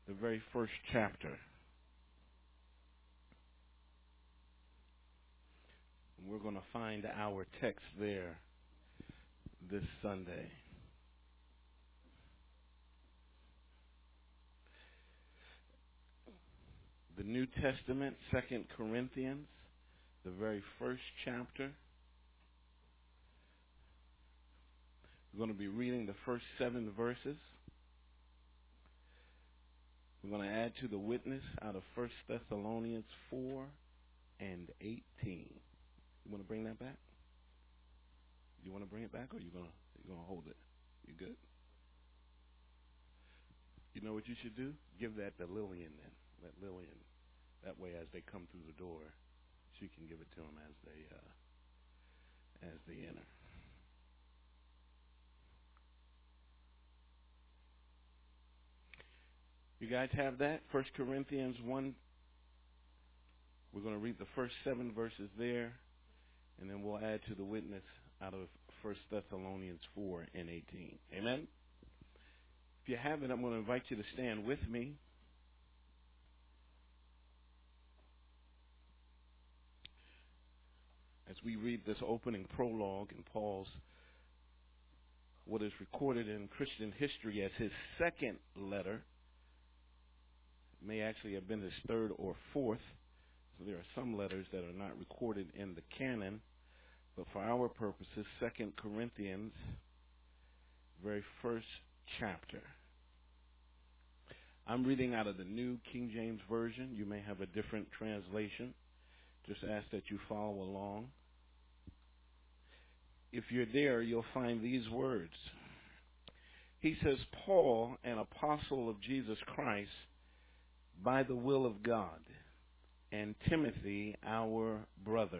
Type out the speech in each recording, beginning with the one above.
the very first chapter. And we're going to find our text there this Sunday. The New Testament, 2 Corinthians, the very first chapter. We're going to be reading the first 7 verses. We're going to add to the witness out of 1 Thessalonians 4 and 18. You want to bring that back? You want to bring it back, or you going to hold it? You good? You know what you should do? Give that to Lillian then. Let Lillian. That way, as they come through the door, she can give it to them as they enter. You guys have that? 1 Corinthians 1. We're going to read the first 7 verses there, and then we'll add to the witness out of 1 Thessalonians 4 and 18. Amen? If you have it, I'm going to invite you to stand with me. As we read this opening prologue in Paul's, what is recorded in Christian history as his second letter, may actually have been his third or fourth. So there are some letters that are not recorded in the canon. But for our purposes, 2 Corinthians, very first chapter. I'm reading out of the New King James Version. You may have a different translation. Just ask that you follow along. If you're there, you'll find these words. He says, Paul, an apostle of Jesus Christ, by the will of God, and Timothy, our brother,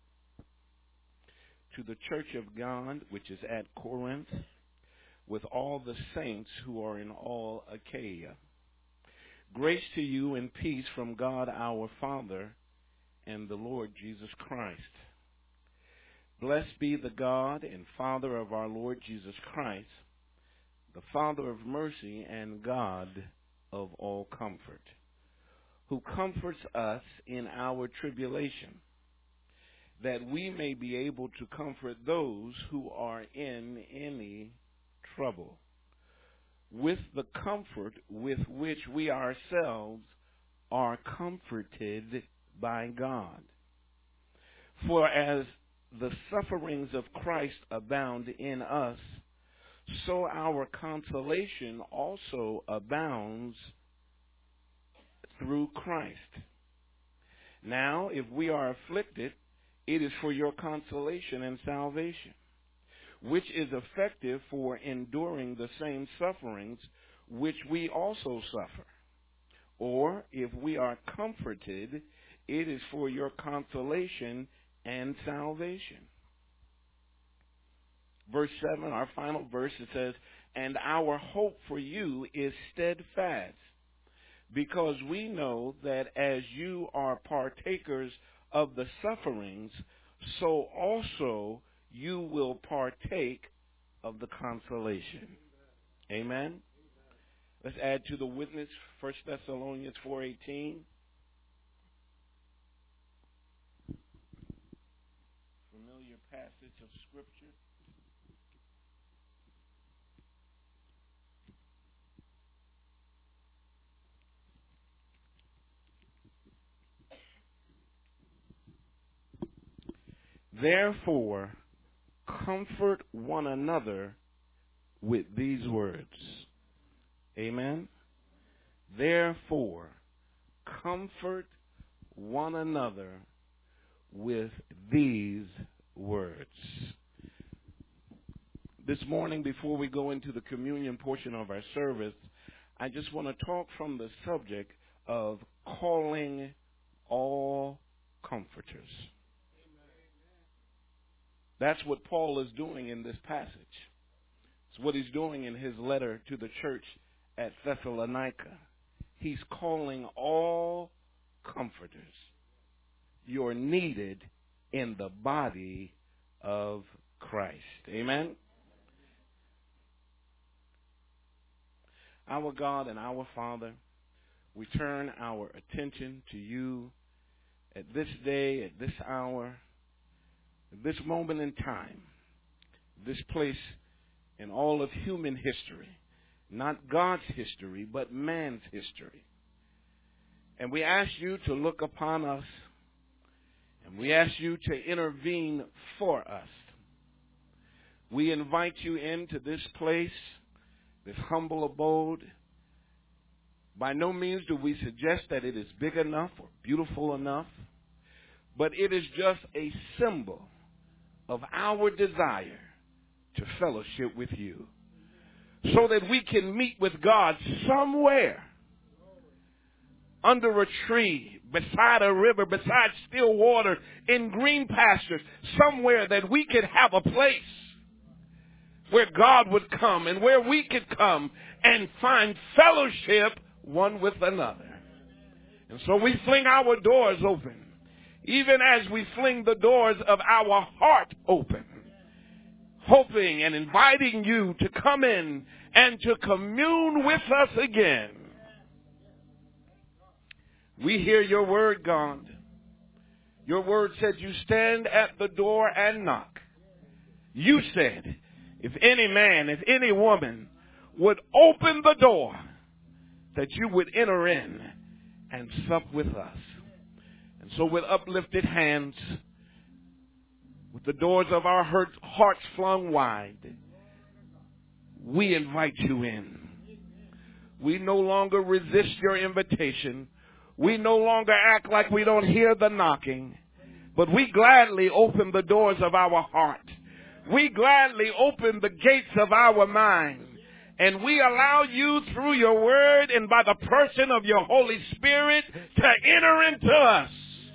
to the church of God, which is at Corinth, with all the saints who are in all Achaia. Grace to you and peace from God our Father and the Lord Jesus Christ. Blessed be the God and Father of our Lord Jesus Christ, the Father of mercy and God of all comfort, who comforts us in our tribulation, that we may be able to comfort those who are in any trouble, with the comfort with which we ourselves are comforted by God. For as the sufferings of Christ abound in us, so our consolation also abounds through Christ. Now, if we are afflicted, it is for your consolation and salvation, which is effective for enduring the same sufferings which we also suffer. Or, if we are comforted, it is for your consolation and salvation. Verse 7, our final verse, it says, and our hope for you is steadfast, because we know that as you are partakers of the sufferings, so also you will partake of the consolation. Amen? Let's add to the witness 1 Thessalonians 4:18. Familiar passage of Scripture. Therefore, comfort one another with these words. Amen? Therefore, comfort one another with these words. This morning, before we go into the communion portion of our service, I just want to talk from the subject of calling all comforters. That's what Paul is doing in this passage. It's what he's doing in his letter to the church at Thessalonica. He's calling all comforters. You're needed in the body of Christ. Amen? Our God and our Father, we turn our attention to you at this day, at this hour, at this moment in time, this place in all of human history, not God's history, but man's history. And we ask you to look upon us, and we ask you to intervene for us. We invite you into this place, this humble abode. By no means do we suggest that it is big enough or beautiful enough, but it is just a symbol of our desire to fellowship with you, so that we can meet with God somewhere, under a tree, beside a river, beside still water, in green pastures, somewhere that we could have a place where God would come and where we could come and find fellowship one with another. And so we fling our doors open, even as we fling the doors of our heart open, hoping and inviting you to come in and to commune with us again. We hear your word, God. Your word said you stand at the door and knock. You said, if any man, if any woman would open the door, that you would enter in and sup with us. And so with uplifted hands, with the doors of our hearts flung wide, we invite you in. We no longer resist your invitation. We no longer act like we don't hear the knocking, but we gladly open the doors of our heart. We gladly open the gates of our mind, and we allow you through your word and by the person of your Holy Spirit to enter into us.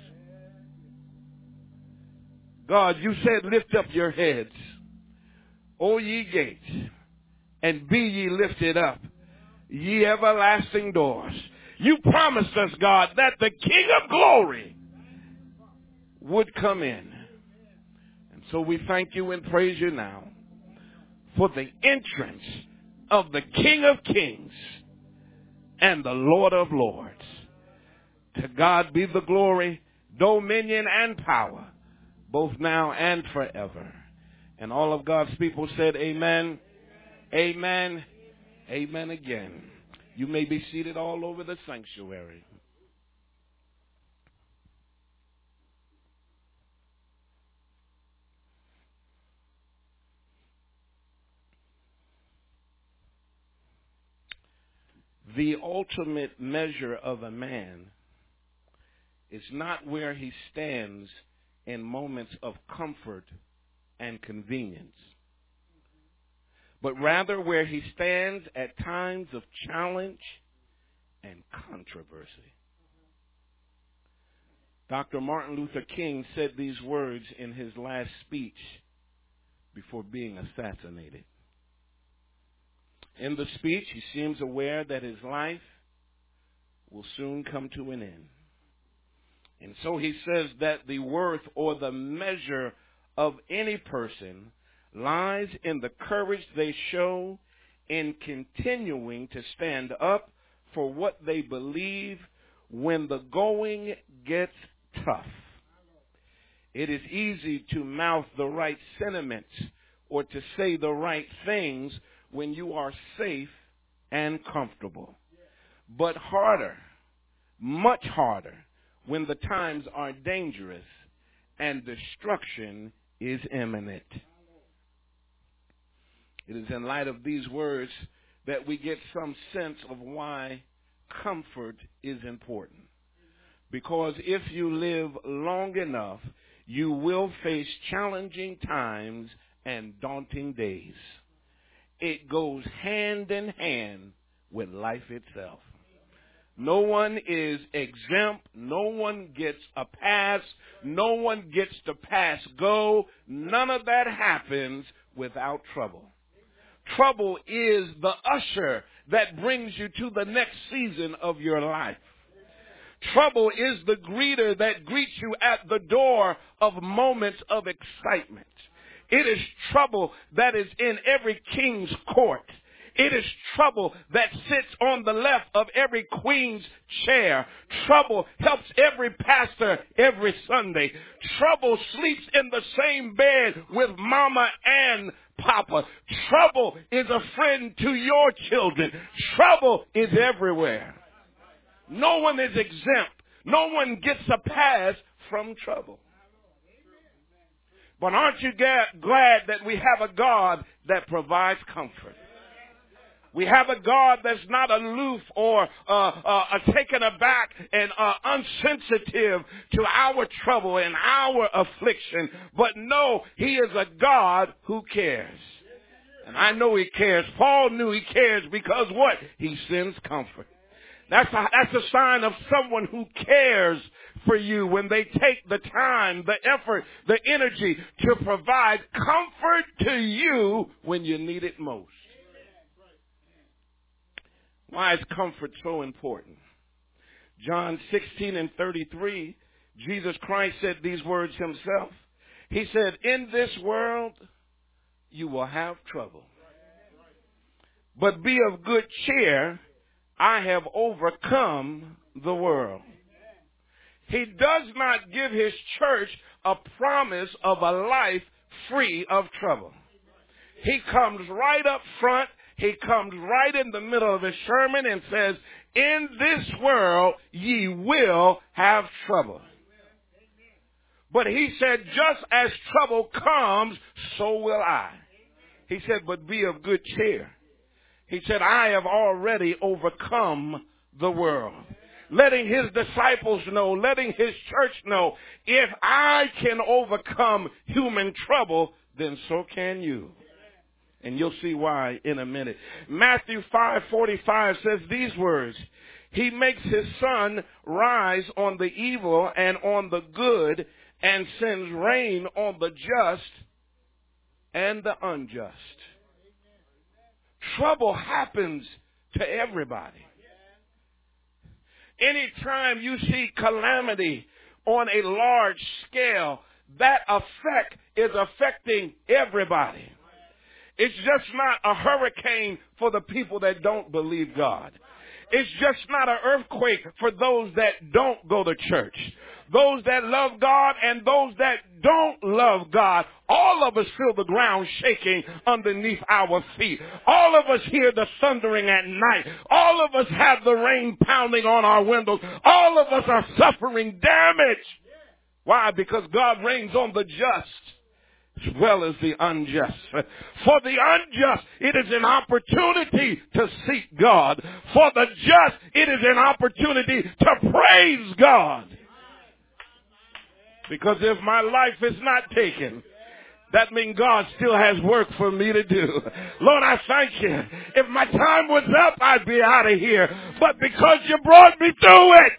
God, you said, lift up your heads, O ye gates, and be ye lifted up, ye everlasting doors. You promised us, God, that the King of glory would come in. And so we thank you and praise you now for the entrance of the King of kings and the Lord of lords. To God be the glory, dominion, and power, both now and forever. And all of God's people said amen, amen, amen again. You may be seated all over the sanctuary. The ultimate measure of a man is not where he stands in moments of comfort and convenience, but rather where he stands at times of challenge and controversy. Dr. Martin Luther King said these words in his last speech before being assassinated. In the speech, he seems aware that his life will soon come to an end. And so he says that the worth or the measure of any person lies in the courage they show in continuing to stand up for what they believe when the going gets tough. It is easy to mouth the right sentiments or to say the right things when you are safe and comfortable. But harder, much harder, when the times are dangerous and destruction is imminent. It is in light of these words that we get some sense of why comfort is important. Because if you live long enough, you will face challenging times and daunting days. It goes hand in hand with life itself. No one is exempt. No one gets a pass. No one gets to pass go. None of that happens without trouble. Trouble is the usher that brings you to the next season of your life. Trouble is the greeter that greets you at the door of moments of excitement. It is trouble that is in every king's court. It is trouble that sits on the left of every queen's chair. Trouble helps every pastor every Sunday. Trouble sleeps in the same bed with mama and papa. Trouble is a friend to your children. Trouble is everywhere. No one is exempt. No one gets a pass from trouble. But aren't you glad that we have a God that provides comfort? We have a God that's not aloof or taken aback and unsensitive to our trouble and our affliction. But no, he is a God who cares. And I know he cares. Paul knew he cares because what? He sends comfort. That's a sign of someone who cares for you when they take the time, the effort, the energy to provide comfort to you when you need it most. Why is comfort so important? John 16:33, Jesus Christ said these words himself. He said, in this world you will have trouble. But be of good cheer. I have overcome the world. He does not give his church a promise of a life free of trouble. He comes right up front. He comes right in the middle of his sermon and says, in this world ye will have trouble. But he said, just as trouble comes, so will I. He said, but be of good cheer. He said, I have already overcome the world. Letting his disciples know, letting his church know, if I can overcome human trouble, then so can you. And you'll see why in a minute. Matthew 5:45 says these words. He makes his sun rise on the evil and on the good and sends rain on the just and the unjust. Trouble happens to everybody. Anytime you see calamity on a large scale, that effect is affecting everybody. It's just not a hurricane for the people that don't believe God. It's just not an earthquake for those that don't go to church. Those that love God and those that don't love God. All of us feel the ground shaking underneath our feet. All of us hear the thundering at night. All of us have the rain pounding on our windows. All of us are suffering damage. Why? Because God reigns on the just as well as the unjust. For the unjust, it is an opportunity to seek God. For the just, it is an opportunity to praise God. Because if my life is not taken, that means God still has work for me to do. Lord, I thank you. If my time was up, I'd be out of here. But because you brought me through it,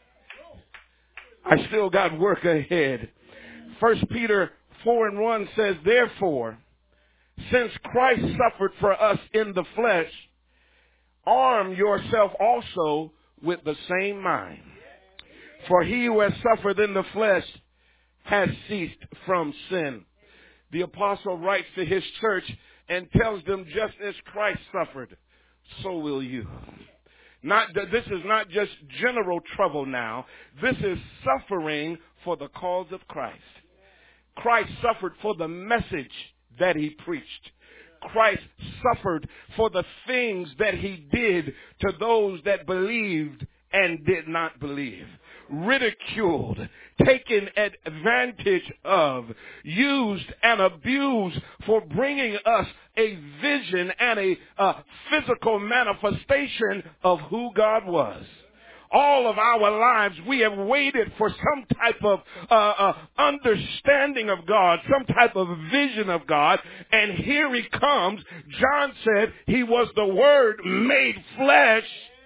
I still got work ahead. 1 Peter 4:1 says, therefore, since Christ suffered for us in the flesh, arm yourself also with the same mind. For he who has suffered in the flesh has ceased from sin. The apostle writes to his church and tells them, just as Christ suffered, so will you. This is not just general trouble now. This is suffering for the cause of Christ. Christ suffered for the message that he preached. Christ suffered for the things that he did to those that believed and did not believe. Ridiculed, taken advantage of, used and abused for bringing us a vision and a physical manifestation of who God was. All of our lives, we have waited for some type of understanding of God, some type of vision of God, and here he comes. John said he was the Word made flesh.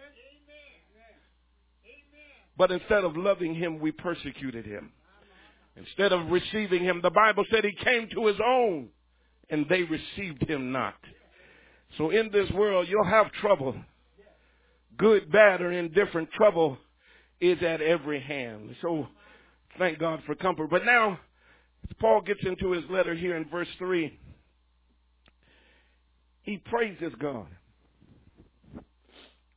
But instead of loving him, we persecuted him. Instead of receiving him, the Bible said he came to his own, and they received him not. So in this world, you'll have trouble. Good, bad, or indifferent, trouble is at every hand. So thank God for comfort. But now, as Paul gets into his letter here in verse 3, he praises God.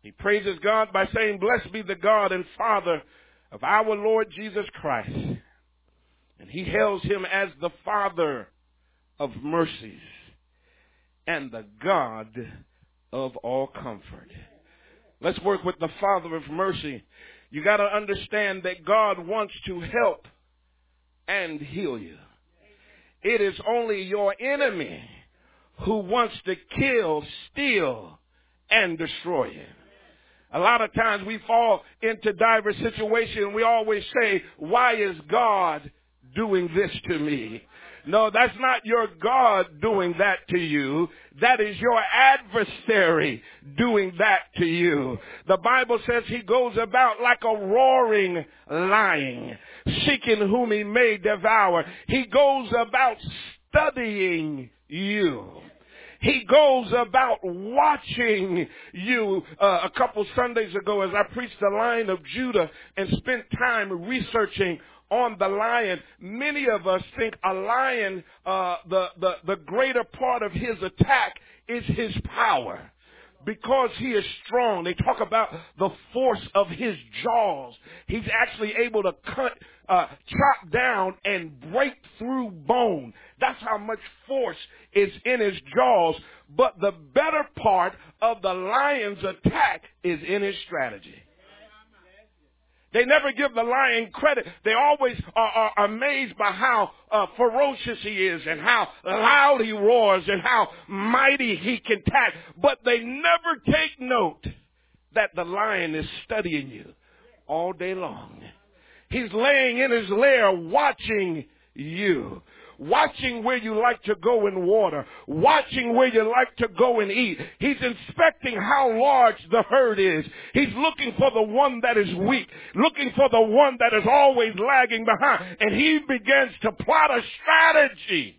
He praises God by saying, "Blessed be the God and Father of our Lord Jesus Christ." And he hails him as the Father of mercies and the God of all comfort. Let's work with the Father of mercy. You got to understand that God wants to help and heal you. It is only your enemy who wants to kill, steal, and destroy you. A lot of times we fall into diverse situations. We always say, "Why is God doing this to me?" No, that's not your God doing that to you. That is your adversary doing that to you. The Bible says he goes about like a roaring lion, seeking whom he may devour. He goes about studying you. He goes about watching you. A couple Sundays ago, as I preached the Lion of Judah and spent time researching on the lion, many of us think a lion, the greater part of his attack is his power. Because he is strong, they talk about the force of his jaws. He's actually able to chop down and break through bone. That's how much force is in his jaws. But the better part of the lion's attack is in his strategy. They never give the lion credit. They always are amazed by how ferocious he is and how loud he roars and how mighty he can attack. But they never take note that the lion is studying you all day long. He's laying in his lair watching you. Watching where you like to go in water. Watching where you like to go and eat. He's inspecting how large the herd is. He's looking for the one that is weak. Looking for the one that is always lagging behind. And he begins to plot a strategy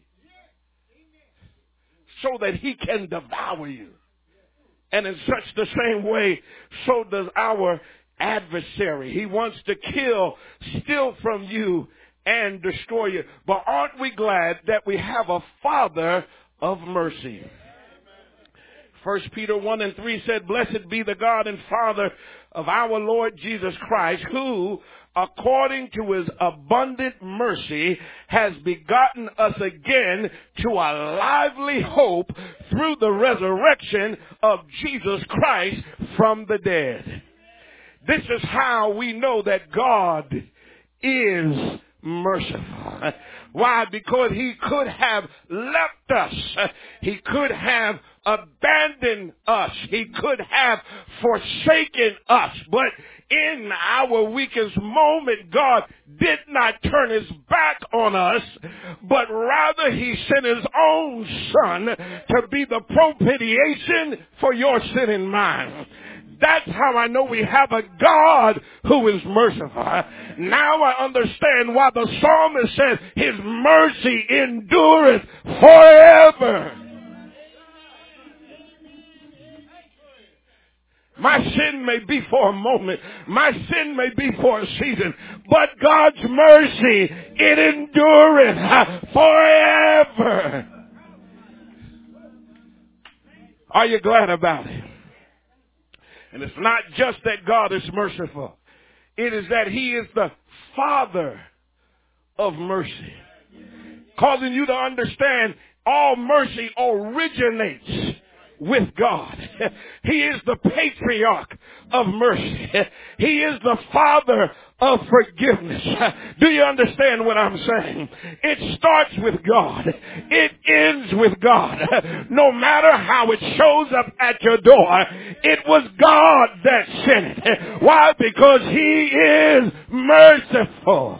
so that he can devour you. And in such the same way, so does our adversary. He wants to kill, steal from you, and destroy you. But aren't we glad that we have a Father of mercy? 1 Peter 1:3 said, "Blessed be the God and Father of our Lord Jesus Christ, who, according to his abundant mercy, has begotten us again to a lively hope through the resurrection of Jesus Christ from the dead." This is how we know that God is merciful. Why? Because he could have left us. He could have abandoned us. He could have forsaken us. But in our weakest moment, God did not turn his back on us, but rather he sent his own Son to be the propitiation for your sin and mine. That's how I know we have a God who is merciful. Now I understand why the psalmist says his mercy endureth forever. My sin may be for a moment. My sin may be for a season. But God's mercy, it endureth forever. Are you glad about it? And it's not just that God is merciful. It is that he is the Father of mercy. Causing you to understand all mercy originates with God. He is the patriarch of mercy. He is the Father of forgiveness. Do you understand what I'm saying? It starts with God. It ends with God. No matter how it shows up at your door, it was God that sent it. Why? Because he is merciful.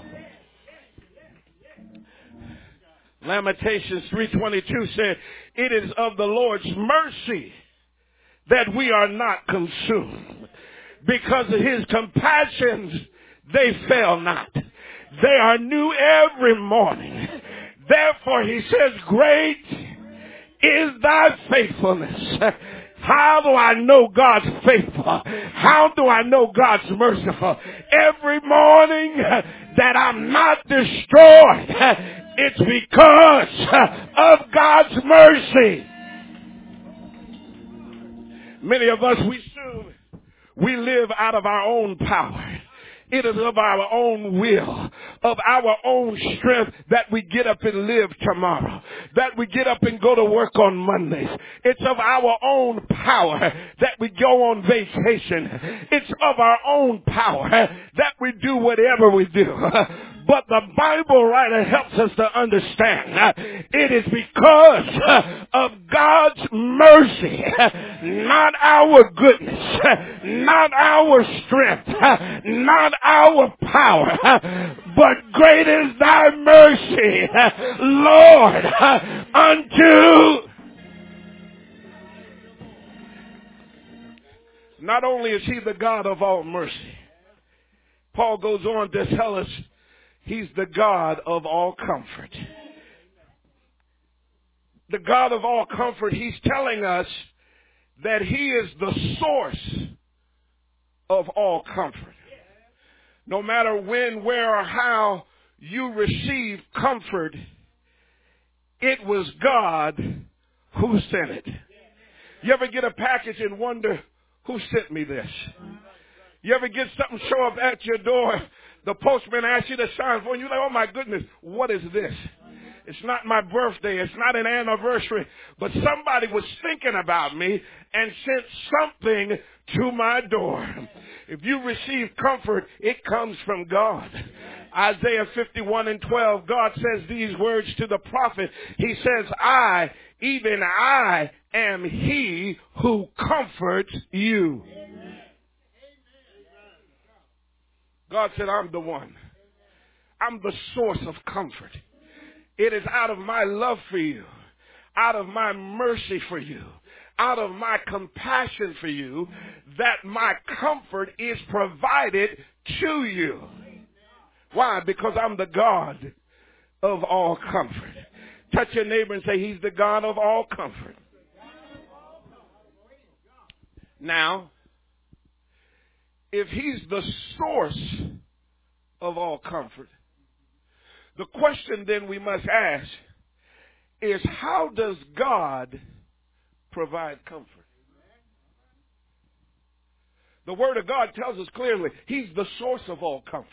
Lamentations 3:22 said, "It is of the Lord's mercy that we are not consumed. Because of his compassions, they fail not. They are new every morning. Therefore, he says, great is thy faithfulness." How do I know God's faithful? How do I know God's merciful? Every morning that I'm not destroyed, it's because of God's mercy. Many of us, we We live out of our own power. It is of our own will, of our own strength that we get up and live tomorrow, that we get up and go to work on Mondays. It's of our own power that we go on vacation. It's of our own power that we do whatever we do. But the Bible writer helps us to understand it is because of God's mercy, not our goodness, not our strength, not our power, but great is thy mercy, Lord, unto. Not only is he the God of all mercy, Paul goes on to tell us he's the God of all comfort. The God of all comfort, he's telling us that he is the source of all comfort. No matter when, where, or how you receive comfort, it was God who sent it. You ever get a package and wonder, who sent me this? You ever get something show up at your door, the postman asks you to sign for it, and you're like, oh my goodness, what is this? It's not my birthday. It's not an anniversary. But somebody was thinking about me and sent something to my door. If you receive comfort, it comes from God. Isaiah 51:12, God says these words to the prophet. He says, I, even I, am he who comforts you. God said, I'm the one. I'm the source of comfort. It is out of my love for you, out of my mercy for you, out of my compassion for you, that my comfort is provided to you. Why? Because I'm the God of all comfort. Touch your neighbor and say, he's the God of all comfort. Now, if he's the source of all comfort, the question then we must ask is, how does God provide comfort? The Word of God tells us clearly he's the source of all comfort.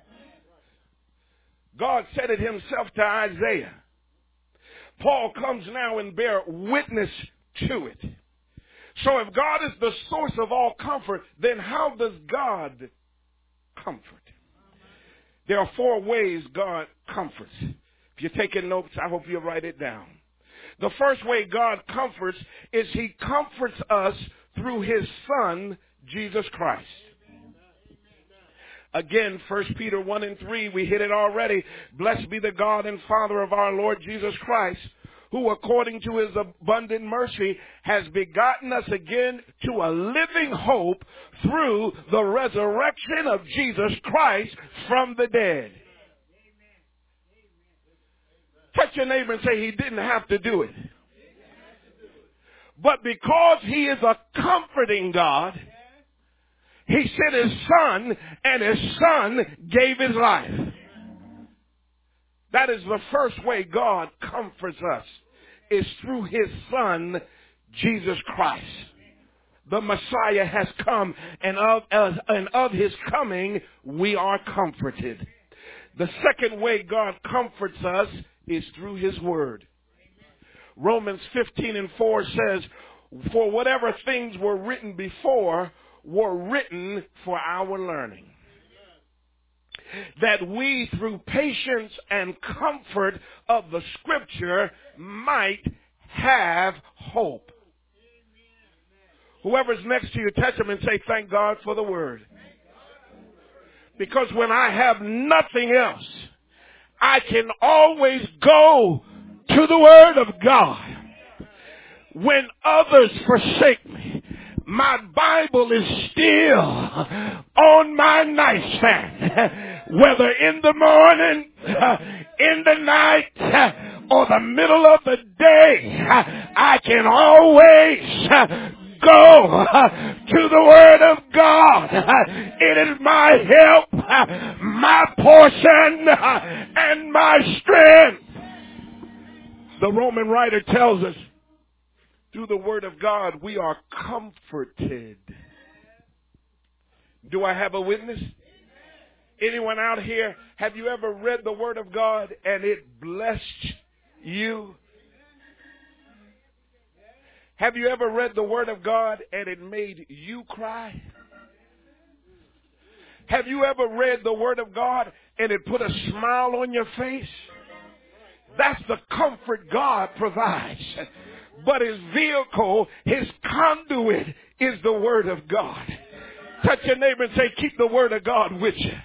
God said it himself to Isaiah. Paul comes now and bear witness to it. So if God is the source of all comfort, then how does God comfort? There are 4 ways God comforts. If you're taking notes, I hope you'll write it down. The first way God comforts is he comforts us through his Son, Jesus Christ. Again, 1 Peter 1:3, we hit it already. Blessed be the God and Father of our Lord Jesus Christ, who according to his abundant mercy has begotten us again to a living hope through the resurrection of Jesus Christ from the dead. Touch your neighbor and say, he didn't have to do it. But because he is a comforting God, he sent his Son, and his Son gave his life. That is the first way God comforts us, is through his Son, Jesus Christ. The Messiah has come, and of his coming, we are comforted. The second way God comforts us is through his Word. Romans 15:4 says, for whatever things were written before were written for our learning, that we through patience and comfort of the Scripture might have hope. Whoever's next to you, touch them and say, thank God for the Word. Because when I have nothing else, I can always go to the Word of God. When others forsake me, my Bible is still on my nightstand. Whether in the morning, in the night, or the middle of the day, I can always go to the Word of God. It is my help, my portion, and my strength. The Roman writer tells us, through the Word of God, we are comforted. Do I have a witness? Anyone out here, have you ever read the Word of God and it blessed you? Have you ever read the Word of God and it made you cry? Have you ever read the Word of God and it put a smile on your face? That's the comfort God provides. But his vehicle, his conduit is the Word of God. Touch your neighbor and say, keep the Word of God with you.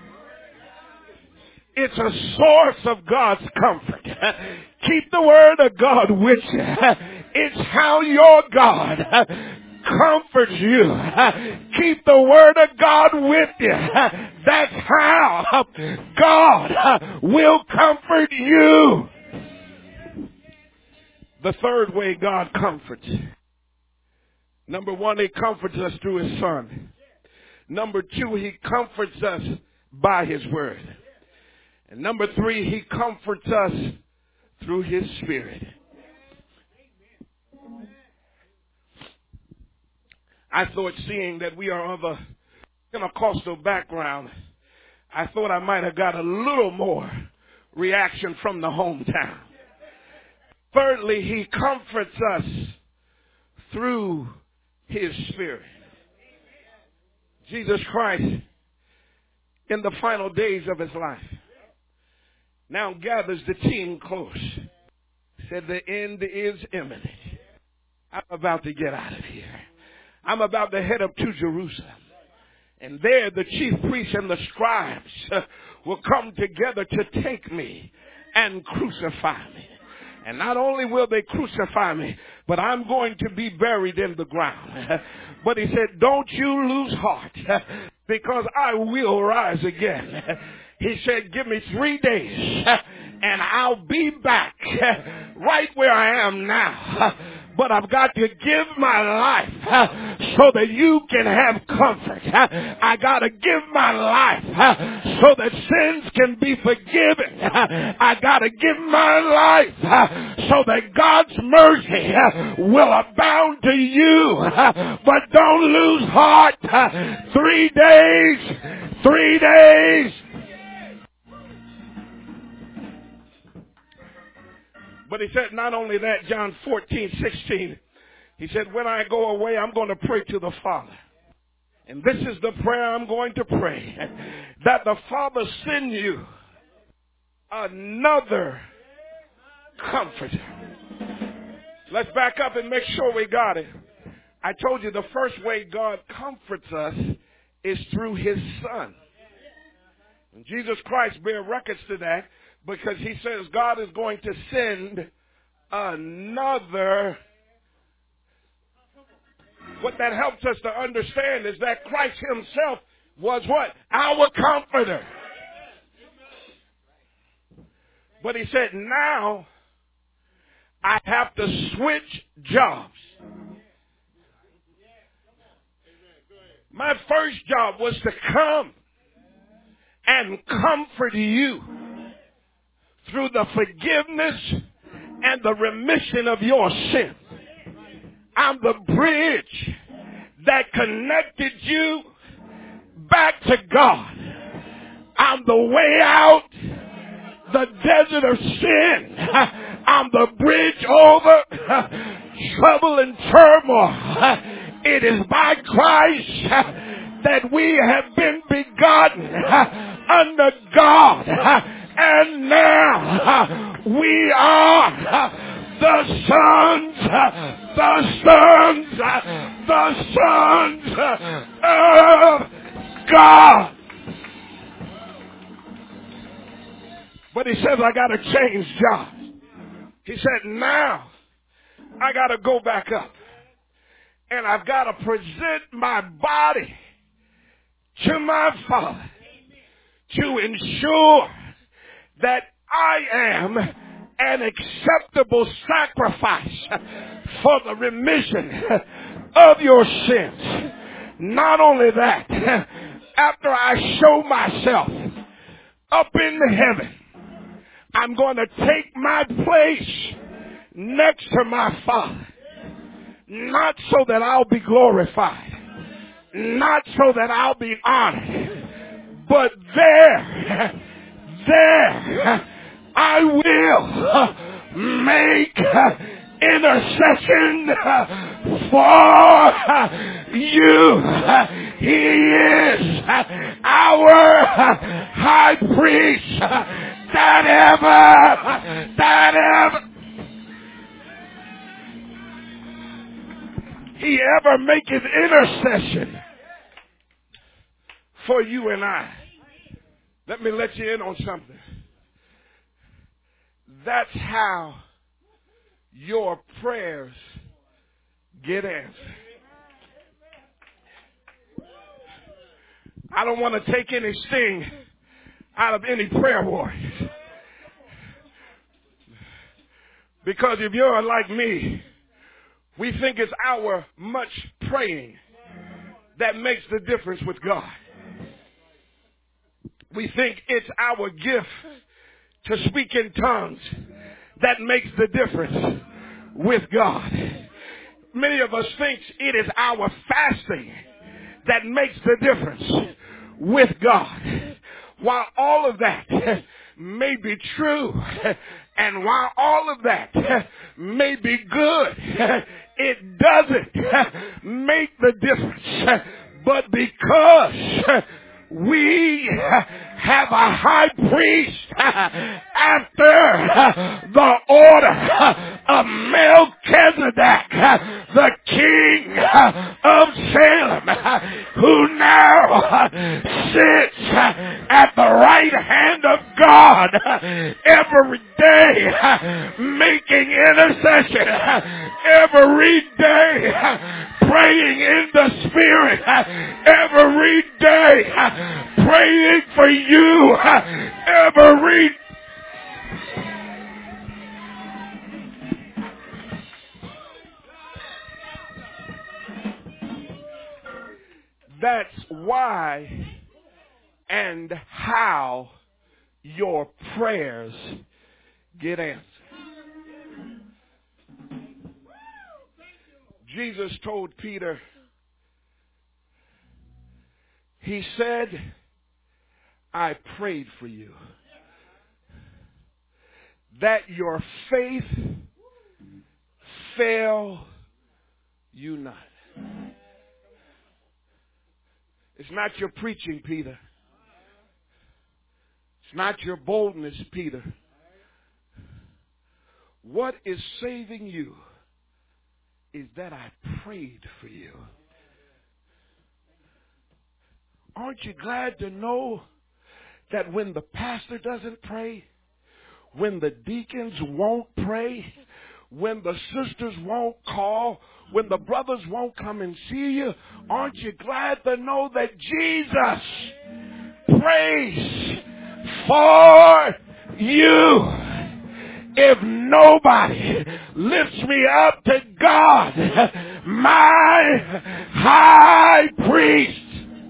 It's a source of God's comfort. Keep the Word of God with you. It's how your God comforts you. Keep the Word of God with you. That's how God will comfort you. The third way God comforts. Number one, he comforts us through his Son. Number two, he comforts us by his Word. And number three, he comforts us through his Spirit. I thought, seeing that we are of a Pentecostal background, I thought I might have got a little more reaction from the hometown. Thirdly, he comforts us through his Spirit. Jesus Christ, in the final days of his life, now gathers the team close. Said the end is imminent. I'm about to get out of here. I'm about to head up to Jerusalem. And there the chief priests and the scribes will come together to take me and crucify me. And not only will they crucify me, but I'm going to be buried in the ground. But he said, don't you lose heart, because I will rise again. He said, give me 3 days and I'll be back right where I am now. But I've got to give my life so that you can have comfort. I got to give my life so that sins can be forgiven. I got to give my life so that God's mercy will abound to you. But don't lose heart. 3 days. 3 days. But he said not only that, John 14:16, he said, when I go away, I'm going to pray to the Father. And this is the prayer I'm going to pray, that the Father send you another comforter. Let's back up and make sure we got it. I told you the first way God comforts us is through his Son. And Jesus Christ bear records to that, because he says God is going to send another. What that helps us to understand is that Christ himself was what? Our comforter. But he said, now I have to switch jobs. My first job was to come and comfort you through the forgiveness and the remission of your sins. I'm the bridge that connected you back to God. I'm the way out the desert of sin. I'm the bridge over trouble and turmoil. It is by Christ that we have been begotten under God. And now we are the sons of God. But he says, I got to change jobs. He said, now I got to go back up. And I've got to present my body to my Father to ensure that I am an acceptable sacrifice for the remission of your sins. Not only that, after I show myself up in heaven, I'm going to take my place next to my Father. Not so that I'll be glorified, not so that I'll be honored, but there I will make intercession for you. He is our high priest that he ever maketh intercession for you and I. Let me let you in on something. That's how your prayers get answered. I don't want to take any sting out of any prayer warriors. Because if you're like me, we think it's our much praying that makes the difference with God. We think it's our gift to speak in tongues that makes the difference with God. Many of us think it is our fasting that makes the difference with God. While all of that may be true, and while all of that may be good, it doesn't make the difference. But because we have a high priest after the order of Melchizedek, the king of Salem, who now sits at the right hand of God every day, making intercession every day, praying in the Spirit every day, praying for you every day. That's why and how your prayers get answered. Jesus told Peter, he said, I prayed for you, that your faith fail you not. It's not your preaching, Peter. It's not your boldness, Peter. What is saving you is that I prayed for you. Aren't you glad to know that when the pastor doesn't pray, when the deacons won't pray, when the sisters won't call, when the brothers won't come and see you, aren't you glad to know that Jesus prays for you? If nobody lifts me up to God, my high priest,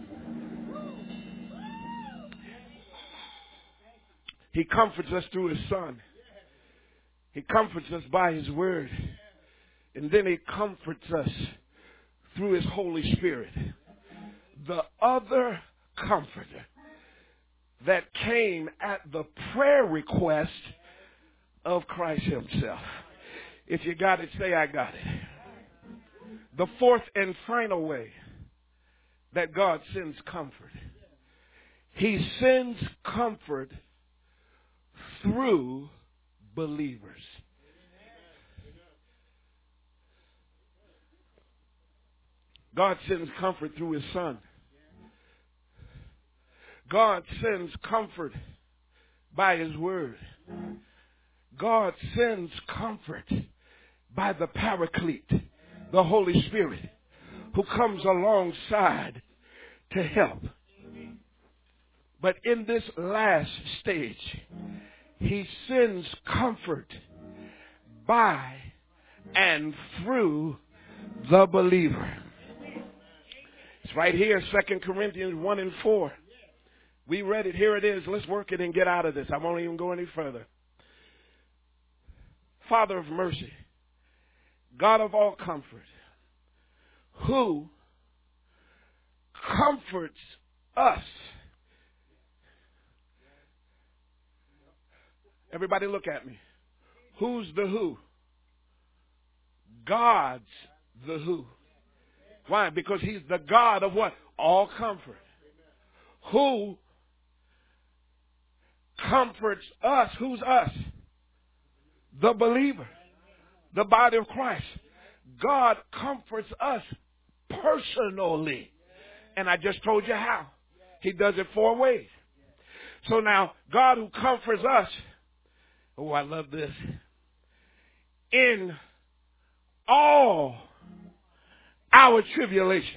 he comforts us through his Son. He comforts us by his word. And then he comforts us through his Holy Spirit. The other comforter that came at the prayer request of Christ himself. If you got it, say I got it. The fourth and final way that God sends comfort. He sends comfort through believers. God sends comfort through his Son. God sends comfort by his word. God sends comfort by the Paraclete, the Holy Spirit, who comes alongside to help. But in this last stage, he sends comfort by and through the believer. It's right here, 2 Corinthians 1 and 4. We read it. Here it is. Let's work it and get out of this. I won't even go any further. Father of mercy, God of all comfort, who comforts us. Everybody look at me. Who's the who? God's the who. Why? Because he's the God of what? All comfort. Who comforts us? Who's us? The believer. The body of Christ. God comforts us personally. And I just told you how. He does it 4 ways. So now, God who comforts us, oh, I love this, in all our tribulations.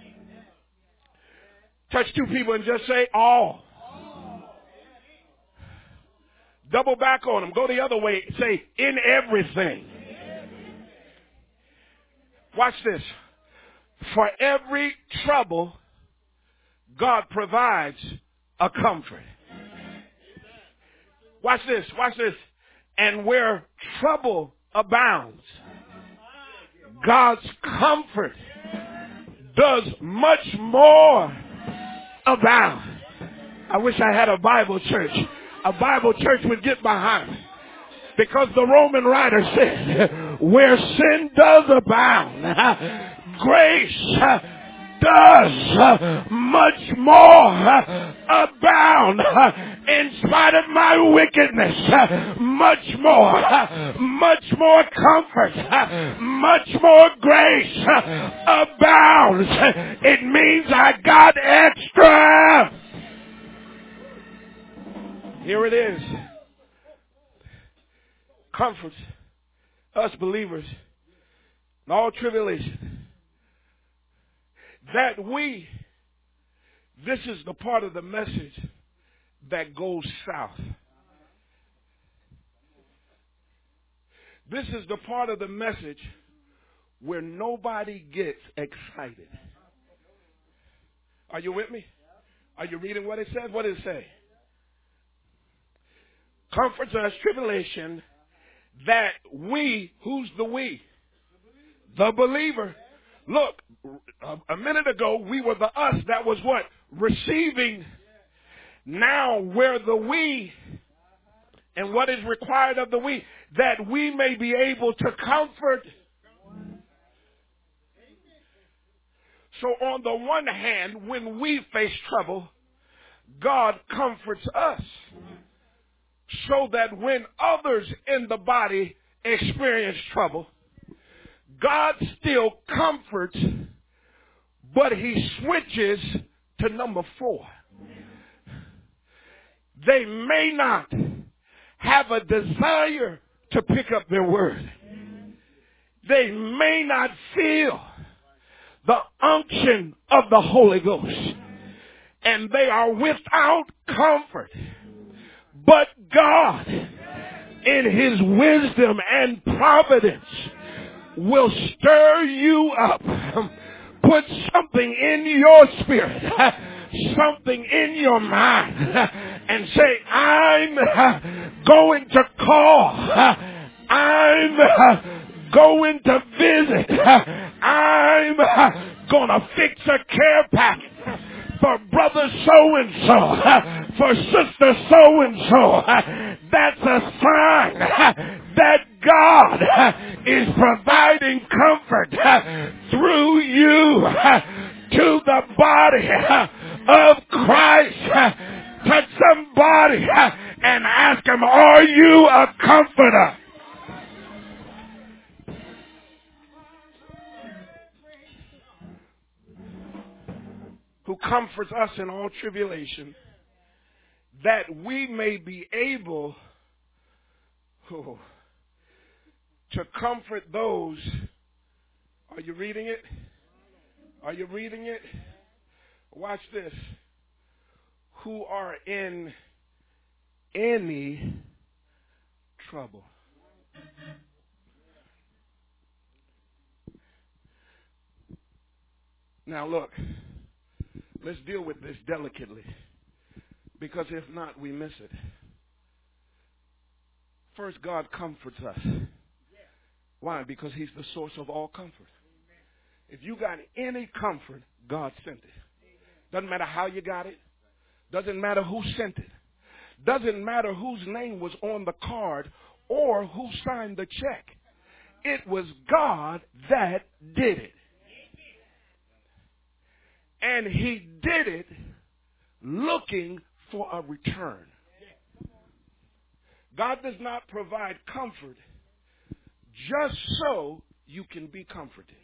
Touch 2 people and just say all. Double back on them. Go the other way. Say in everything. Watch this. For every trouble, God provides a comfort. Watch this. Watch this. And where trouble abounds, God's comfort does much more abound. I wish I had a Bible church. A Bible church would get behind. Because the Roman writer said, where sin does abound, grace does much more abound. In spite of my wickedness, much more comfort, much more grace abounds. It means I got extra. Here it is. Comforts us believers in all tribulation. That this is the part of the message that goes south. This is the part of the message where nobody gets excited. Are you with me? Are you reading what it says? What does it say? Comforts us, tribulation, that who's the we? The believer. Look, a minute ago, we were the us that was what? Receiving. Now we're the we. And what is required of the we? That we may be able to comfort. So on the one hand, when we face trouble, God comforts us. So that when others in the body experience trouble, God still comforts, but he switches to number 4. They may not have a desire to pick up their word. They may not feel the unction of the Holy Ghost. And they are without comfort. But God, in his wisdom and providence, will stir you up, put something in your spirit, something in your mind, and say, I'm going to call, I'm going to visit, I'm going to fix a care package for brother so-and-so, for sister so-and-so. That's a sign that God is providing comfort through you to the body of Christ. Touch somebody and ask him, are you a comforter? Who comforts us in all tribulation, that we may be able to comfort those. Are you reading it? Are you reading it? Watch this. Who are in any trouble. Now look. Let's deal with this delicately, because if not, we miss it. First, God comforts us. Why? Because he's the source of all comfort. If you got any comfort, God sent it. Doesn't matter how you got it. Doesn't matter who sent it. Doesn't matter whose name was on the card or who signed the check. It was God that did it. And he did it looking for a return. God does not provide comfort just so you can be comforted.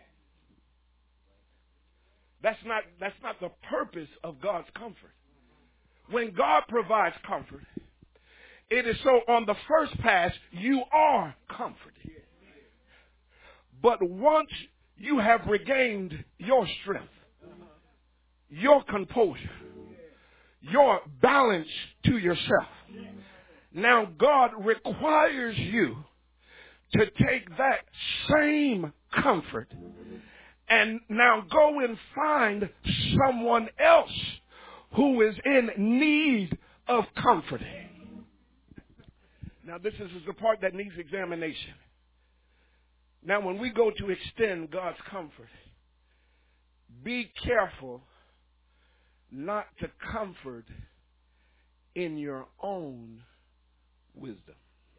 That's not the purpose of God's comfort. When God provides comfort, it is so on the first pass you are comforted. But once you have regained your strength, your composure, your balance to yourself, now God requires you to take that same comfort and now go and find someone else who is in need of comforting. Now this is the part that needs examination. Now when we go to extend God's comfort, be careful not to comfort in your own wisdom.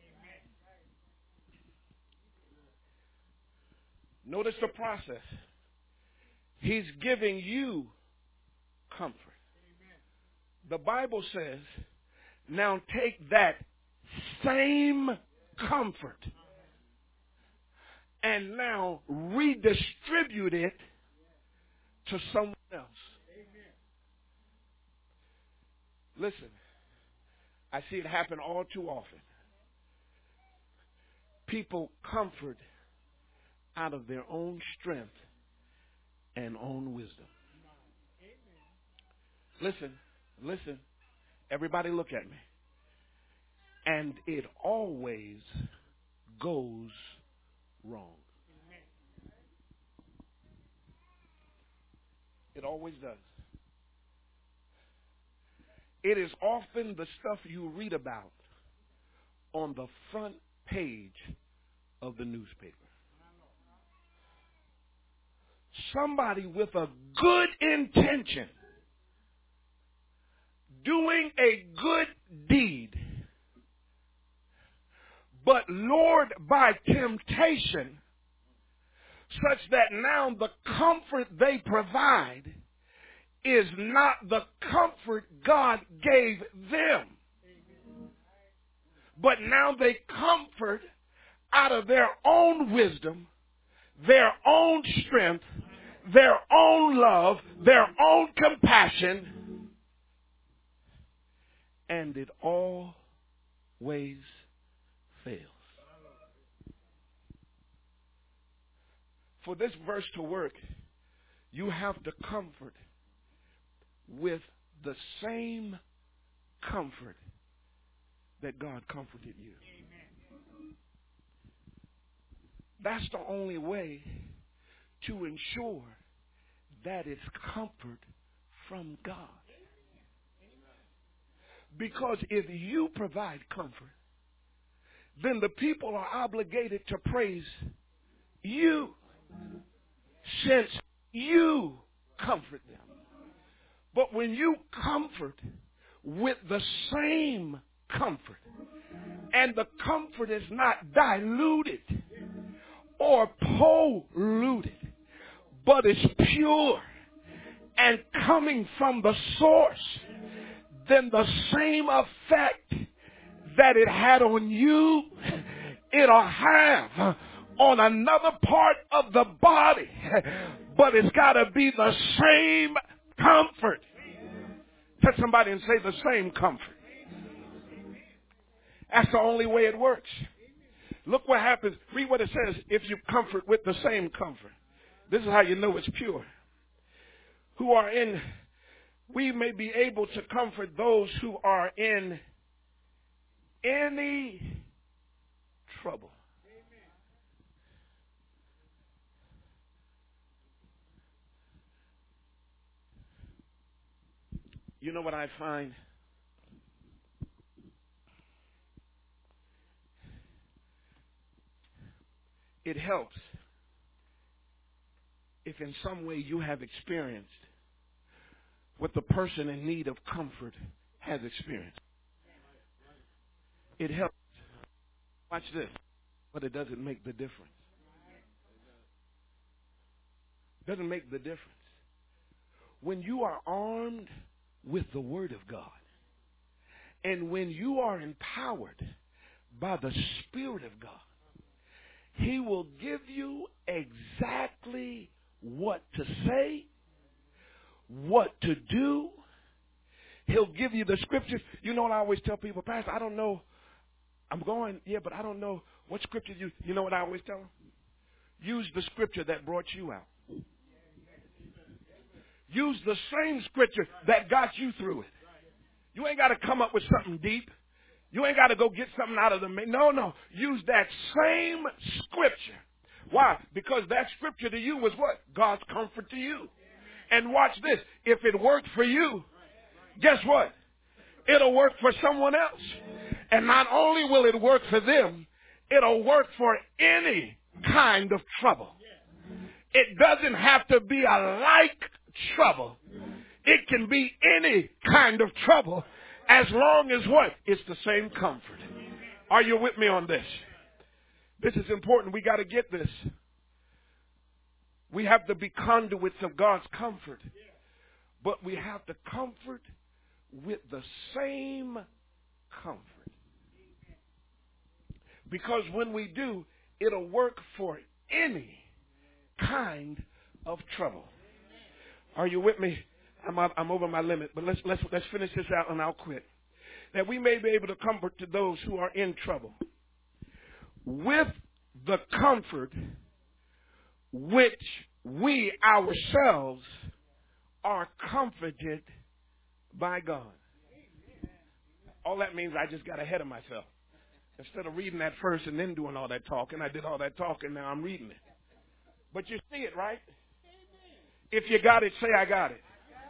Notice the process. He's giving you comfort. The Bible says, now take that same comfort and now redistribute it to someone else. Listen, I see it happen all too often. People comfort out of their own strength and own wisdom. Listen, everybody look at me. And it always goes wrong. It always does. It is often the stuff you read about on the front page of the newspaper. Somebody with a good intention, doing a good deed, but lured by temptation, such that now the comfort they provide is not the comfort God gave them. But now they comfort out of their own wisdom, their own strength, their own love, their own compassion, and it always fails. For this verse to work, you have to comfort with the same comfort that God comforted you. That's the only way to ensure that it's comfort from God. Because if you provide comfort, then the people are obligated to praise you, since you comfort them. But when you comfort with the same comfort, and the comfort is not diluted or polluted, but it's pure and coming from the source, then the same effect that it had on you, it'll have on another part of the body. But it's got to be the same comfort. Touch somebody and say the same comfort. That's the only way it works. Look what happens. Read what it says if you comfort with the same comfort. This is how you know it's pure. Who are in, we may be able to comfort those who are in any trouble. You know what I find? It helps if in some way you have experienced what the person in need of comfort has experienced. It helps. Watch this. But it doesn't make the difference. Doesn't make the difference. When you are armed with the Word of God, and when you are empowered by the Spirit of God, He will give you exactly what to say, what to do. He'll give you the scriptures. You know what I always tell people, Pastor, I don't know. I'm going, but I don't know what scripture you. You know what I always tell them? Use the scripture that brought you out. Use the same scripture that got you through it. You ain't got to come up with something deep. You ain't got to go get something out of the... No. Use that same scripture. Why? Because that scripture to you was what? God's comfort to you. And watch this. If it worked for you, guess what? It'll work for someone else. And not only will it work for them, it'll work for any kind of trouble. It doesn't have to be a like trouble. It can be any kind of trouble as long as what? It's the same comfort. Are you with me on this? This is important. We got to get this. We have to be conduits of God's comfort. But we have to comfort with the same comfort. Because when we do, it'll work for any kind of trouble. Are you with me? I'm over my limit, but let's finish this out and I'll quit. That we may be able to comfort to those who are in trouble with the comfort which we ourselves are comforted by God. All that means I just got ahead of myself. Instead of reading that first and then doing all that talking, I did all that talking, now I'm reading it. But you see it, right? If you got it, say I got it.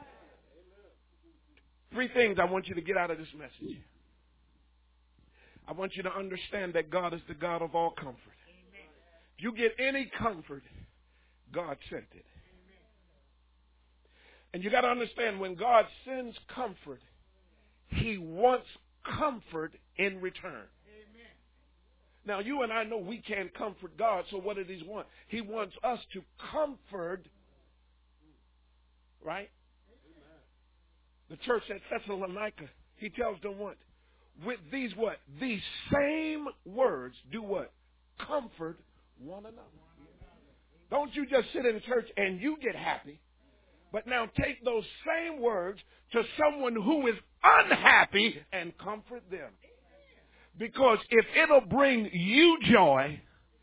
3 things I want you to get out of this message. I want you to understand that God is the God of all comfort. If you get any comfort, God sent it. And you got to understand, when God sends comfort, He wants comfort in return. Now, you and I know we can't comfort God, so what does He want? He wants us to comfort, right? The church at Thessalonica, He tells them what? With these what? These same words do what? Comfort one another. Don't you just sit in church and you get happy, but now take those same words to someone who is unhappy and comfort them. Because if it'll bring you joy,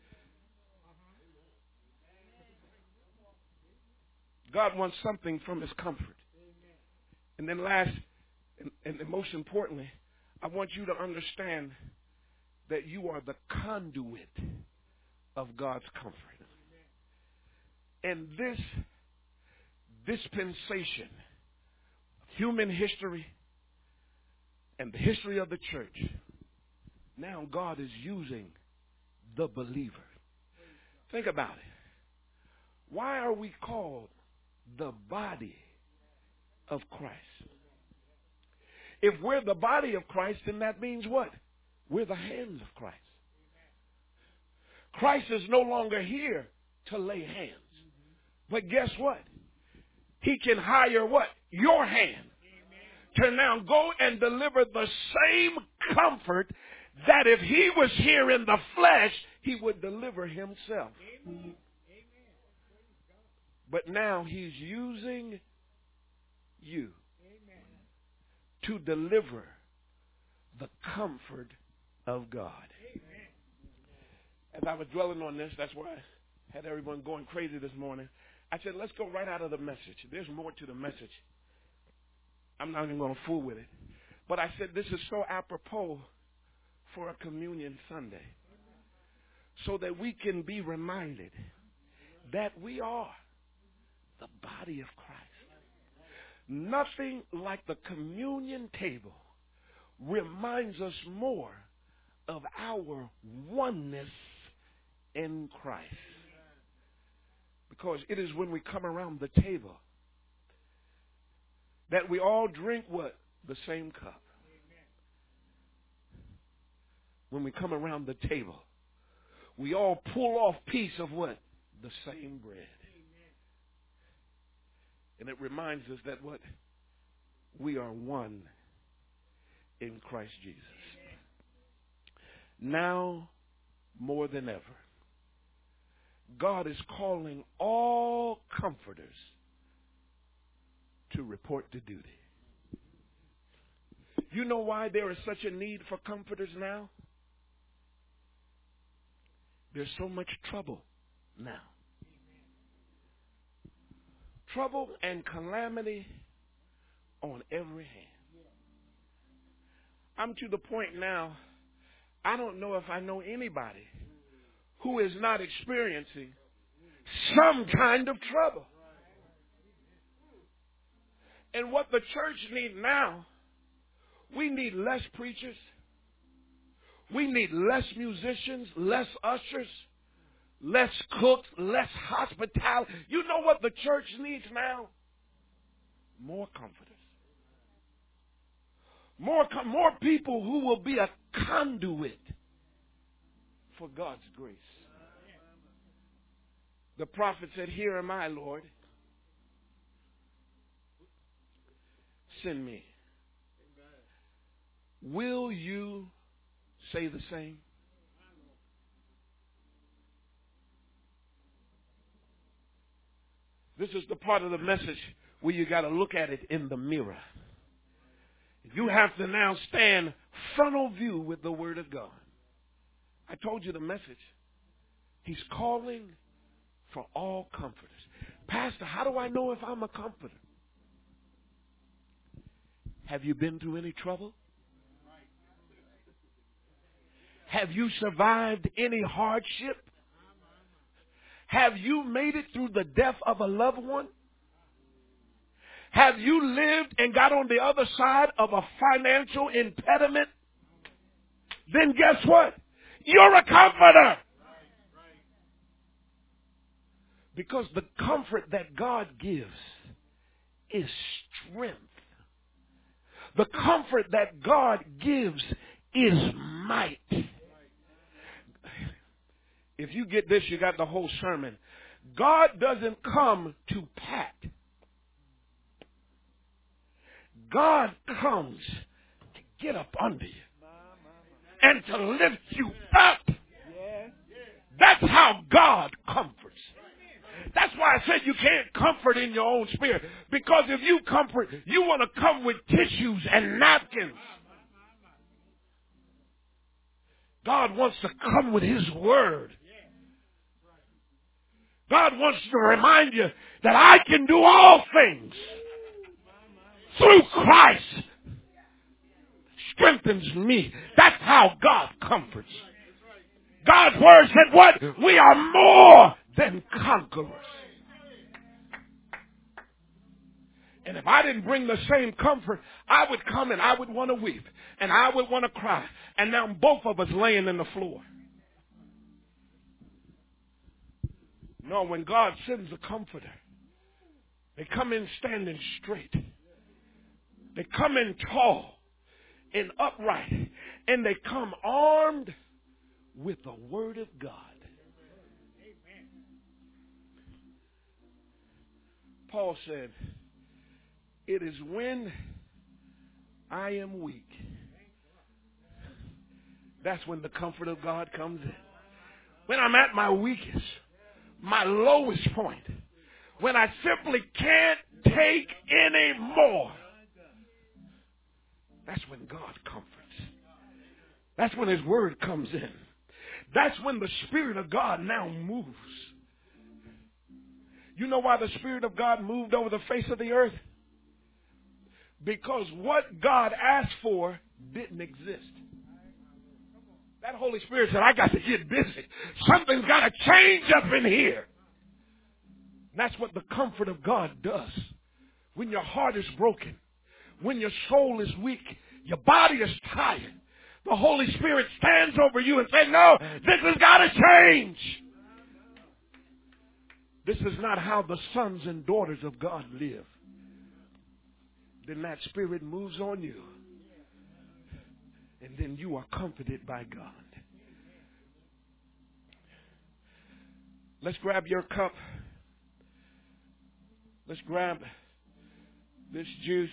God wants something from His comfort. And then last, and most importantly, I want you to understand that you are the conduit of God's comfort. And this dispensation of human history and the history of the church, now God is using the believer. Think about it. Why are we called the body of Christ? If we're the body of Christ, then that means what? We're the hands of Christ. Christ is no longer here to lay hands. But guess what? He can hire what? Your hand to now go and deliver the same comfort that if He was here in the flesh, He would deliver Himself. But now He's using you to deliver the comfort of God. As I was dwelling on this, that's why I had everyone going crazy this morning. I said, let's go right out of the message. There's more to the message. I'm not even going to fool with it. But I said, this is so apropos for a communion Sunday, so that we can be reminded that we are the body of Christ. Nothing like the communion table reminds us more of our oneness in Christ. Because it is when we come around the table that we all drink what? The same cup. When we come around the table, we all pull off piece of what? The same bread. And it reminds us that what? We are one in Christ Jesus. Now, more than ever, God is calling all comforters to report to duty. You know why there is such a need for comforters now? There's so much trouble now. Trouble and calamity on every hand. I'm to the point now, I don't know if I know anybody who is not experiencing some kind of trouble. And what the church needs now, we need less preachers. We need less musicians, less ushers, less cooks, less hospitality. You know what the church needs now? More comforters. More people who will be a conduit for God's grace. The prophet said, "Here am I, Lord. Send me." Will you say the same? This is the part of the message where you got to look at it in the mirror. You have to now stand frontal view with the Word of God. I told you the message. He's calling for all comforters. Pastor, how do I know if I'm a comforter? Have you been through any trouble? Have you survived any hardship? Have you made it through the death of a loved one? Have you lived and got on the other side of a financial impediment? Then guess what? You're a comforter. Because the comfort that God gives is strength. The comfort that God gives is might. If you get this, you got the whole sermon. God doesn't come to pat. God comes to get up under you and to lift you up. That's how God comforts. That's why I said you can't comfort in your own spirit. Because if you comfort, you want to come with tissues and napkins. God wants to come with His Word. God wants to remind you that I can do all things through Christ. Strengthens me. That's how God comforts. God's Word said what? We are more than conquerors. And if I didn't bring the same comfort, I would come and I would want to weep. And I would want to cry. And now both of us laying in the floor. No, when God sends a comforter, they come in standing straight. They come in tall and upright. And they come armed with the Word of God. Paul said, it is when I am weak. That's when the comfort of God comes in. When I'm at my weakest, my lowest point, when I simply can't take any more, that's when God comforts. That's when His Word comes in. That's when the Spirit of God now moves. You know why the Spirit of God moved over the face of the earth? Because what God asked for didn't exist. That Holy Spirit said, I got to get busy. Something's got to change up in here. And that's what the comfort of God does. When your heart is broken, when your soul is weak, your body is tired, the Holy Spirit stands over you and says, no, this has got to change. This is not how the sons and daughters of God live. then that Spirit moves on you. And then you are comforted by God. Let's grab your cup. Let's grab this juice.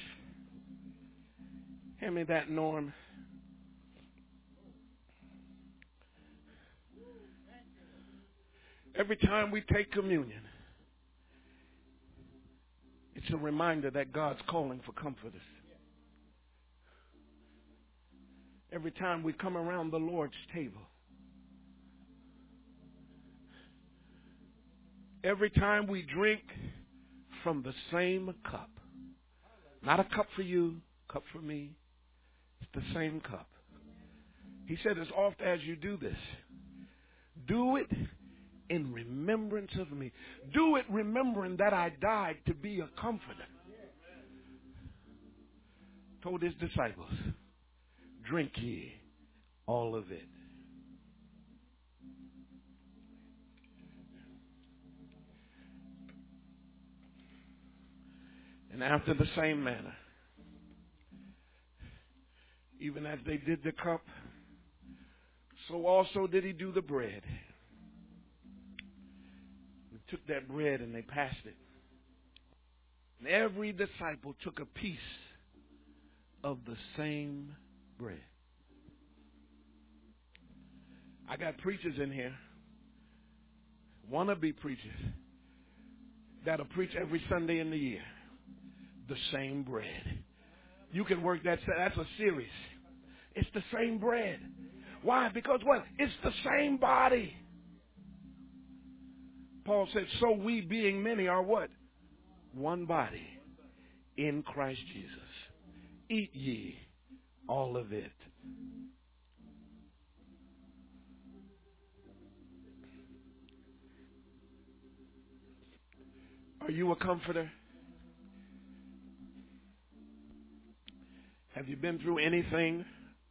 Hand me that, Norm. Every time we take communion, it's a reminder that God's calling for comforters. Every time we come around the Lord's table, every time we drink from the same cup, not a cup for you, cup for me, it's the same cup. He said, as oft as you do this, do it in remembrance of me. Do it remembering that I died to be a comforter. Told his disciples, drink ye all of it. And after the same manner, even as they did the cup, so also did he do the bread. They took that bread and they passed it. And every disciple took a piece of the same bread. I got preachers in here, wannabe preachers, that'll preach every Sunday in the year. The same bread. You can work that. That's a series. It's the same bread. Why? Because what? It's the same body. Paul said, so we being many are what? One body in Christ Jesus. Eat ye all of it. Are you a comforter? Have you been through anything?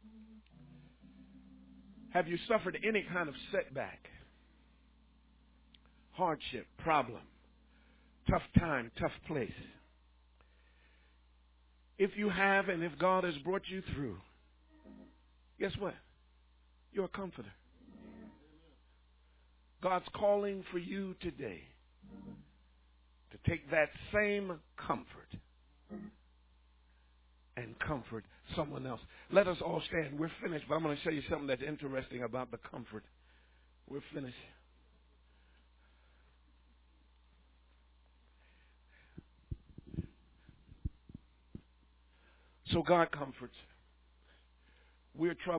Have you suffered any kind of setback, hardship, problem, tough time, tough place? If you have, and if God has brought you through, guess what? You're a comforter. God's calling for you today to take that same comfort and comfort someone else. Let us all stand. We're finished, but I'm going to show you something that's interesting about the comfort. We're finished. So God comforts. We're troubled.